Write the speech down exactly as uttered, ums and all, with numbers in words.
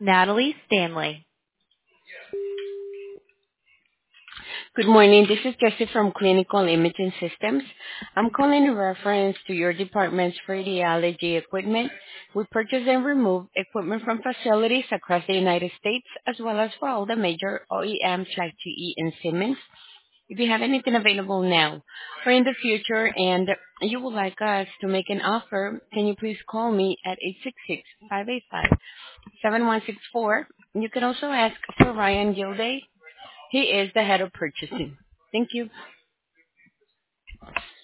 Natalie Stanley. Good morning. This is Jessie from Clinical Imaging Systems. I'm calling in reference to your department's radiology equipment. We purchase and remove equipment from facilities across the United States, as well as for all the major O E Ms like G E and Siemens. If you have anything available now or in the future and you would like us to make an offer, can you please call me at eight six six, five eight five, seven one six four. You can also ask for Ryan Gilday. He is the head of purchasing. Thank you.